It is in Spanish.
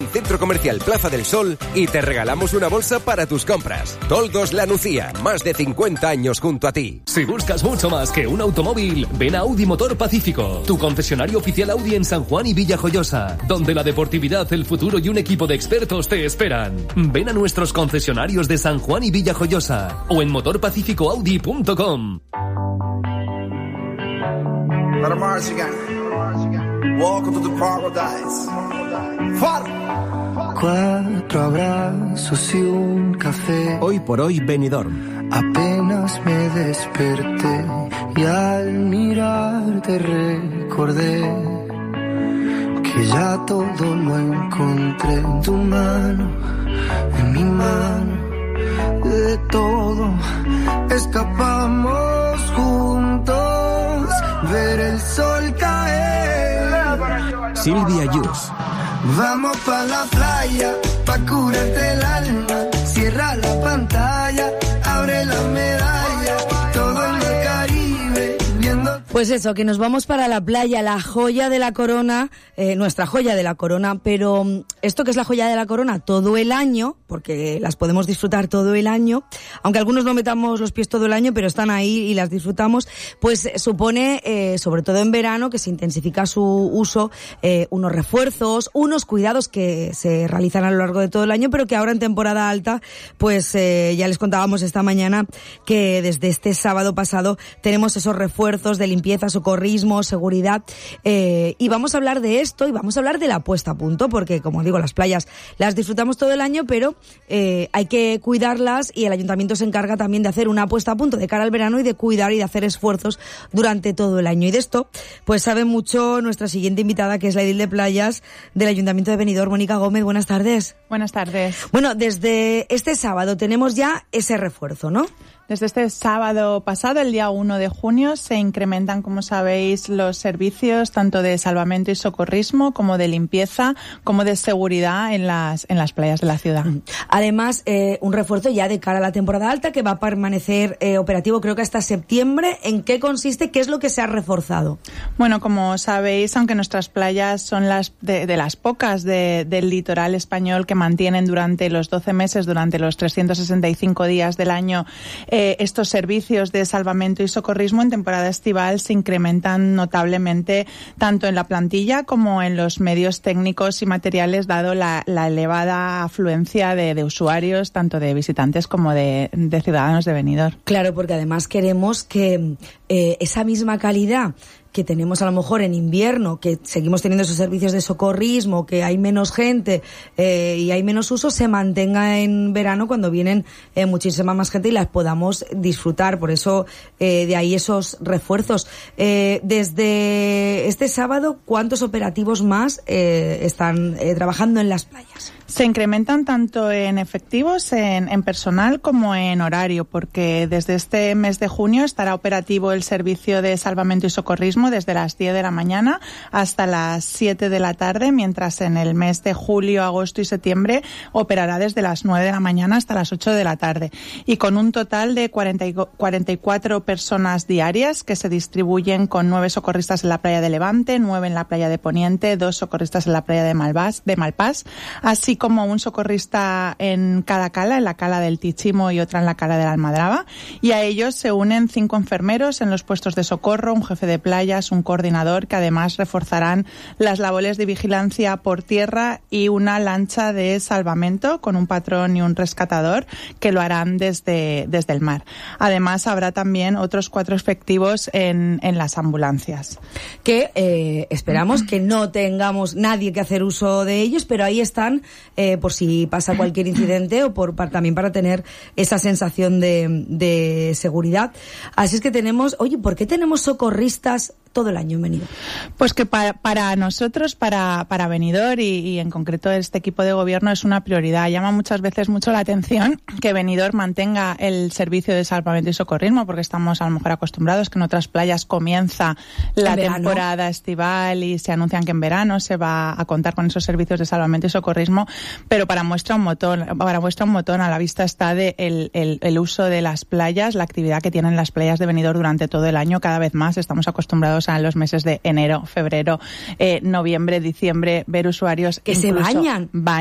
Centro Comercial Plaza del Sol y te regalamos una bolsa para tus compras. Toldos La Nucía, más de 50 años junto a ti. Si buscas mucho más que un automóvil, ven a Audi Motor Pacífico, tu concesionario oficial Audi en San Juan y Villajoyosa, donde la deportividad, el futuro y un equipo de expertos te esperan. Ven a nuestros concesionarios de San Juan y Villajoyosa o en motorpacificoaudi.com. Welcome to the paradise. 4 abrazos y un café. Hoy por hoy, Benidorm. Apenas me desperté y al mirarte recordé que ya todo lo encontré en tu mano, en mi mano. De todo escapamos juntos, ver el sol caer. Silvia Yus. Vamos pa' la playa, pa' curarte el alma. Cierra la pantalla, abre la medalla. Todo en el Caribe, viendo... Pues eso, que nos vamos para la playa, la joya de la corona, nuestra joya de la corona, pero esto que es la joya de la corona todo el año, porque las podemos disfrutar todo el año, aunque algunos no metamos los pies todo el año, pero están ahí y las disfrutamos, pues supone, sobre todo en verano, que se intensifica su uso, unos refuerzos, unos cuidados que se realizan a lo largo de todo el año, pero que ahora en temporada alta, pues ya les contábamos esta mañana que desde este sábado pasado tenemos esos refuerzos de limpieza, socorrismo, seguridad, y vamos a hablar de esto y vamos a hablar de la puesta a punto, porque como digo, las playas las disfrutamos todo el año, pero hay que cuidarlas y el ayuntamiento se encarga también de hacer una puesta a punto de cara al verano y de cuidar y de hacer esfuerzos durante todo el año. Y de esto pues sabe mucho nuestra siguiente invitada, que es la edil de playas del Ayuntamiento de Benidorm, Mónica Gómez. Buenas tardes. Buenas tardes. Bueno, desde este sábado tenemos ya ese refuerzo, ¿no? Desde este sábado pasado, el día 1 de junio, se incrementan, como sabéis, los servicios tanto de salvamento y socorrismo como de limpieza, como de seguridad en las playas de la ciudad. Además, un refuerzo ya de cara a la temporada alta que va a permanecer operativo creo que hasta septiembre. ¿En qué consiste? ¿Qué es lo que se ha reforzado? Bueno, como sabéis, aunque nuestras playas son las de las pocas del litoral español que mantienen durante los 12 meses, durante los 365 días del año, estos servicios de salvamento y socorrismo en temporada estival se incrementan notablemente tanto en la plantilla como en los medios técnicos y materiales, dado la elevada afluencia de usuarios, tanto de visitantes como de ciudadanos de Benidorm. Claro, porque además queremos que esa misma calidad que tenemos a lo mejor en invierno, que seguimos teniendo esos servicios de socorrismo, que hay menos gente y hay menos uso, se mantenga en verano cuando vienen muchísima más gente y las podamos disfrutar. Por eso de ahí esos refuerzos. Desde este sábado, ¿cuántos operativos más están trabajando en las playas? Se incrementan tanto en efectivos, en personal, como en horario, porque desde este mes de junio estará operativo el servicio de salvamento y socorrismo desde las 10 de la mañana hasta las 7 de la tarde, mientras en el mes de julio, agosto y septiembre operará desde las 9 de la mañana hasta las 8 de la tarde. Y con un total de 44 personas diarias que se distribuyen con 9 socorristas en la playa de Levante, 9 en la playa de Poniente, 2 socorristas en la playa de Malpás, así como un socorrista en cada cala, en la cala del Tichimo y otra en la cala de la Almadraba, y a ellos se unen 5 enfermeros en los puestos de socorro, un jefe de playas, un coordinador, que además reforzarán las labores de vigilancia por tierra, y una lancha de salvamento con un patrón y un rescatador que lo harán desde el mar. Además habrá también otros 4 efectivos en las ambulancias. Que esperamos que no tengamos nadie que hacer uso de ellos, pero ahí están por si pasa cualquier incidente o también para tener esa sensación de seguridad. Así es que tenemos, oye, ¿por qué tenemos socorristas todo el año en Benidorm? Pues que para nosotros, para Benidorm y en concreto este equipo de gobierno, es una prioridad. Llama muchas veces mucho la atención que Benidorm mantenga el servicio de salvamento y socorrismo, porque estamos a lo mejor acostumbrados que en otras playas comienza la temporada estival y se anuncian que en verano se va a contar con esos servicios de salvamento y socorrismo, pero para muestra un botón, a la vista está el uso de las playas, la actividad que tienen las playas de Benidorm durante todo el año. Cada vez más estamos acostumbrados a los meses de enero, febrero, noviembre, diciembre, ver usuarios que se bañan.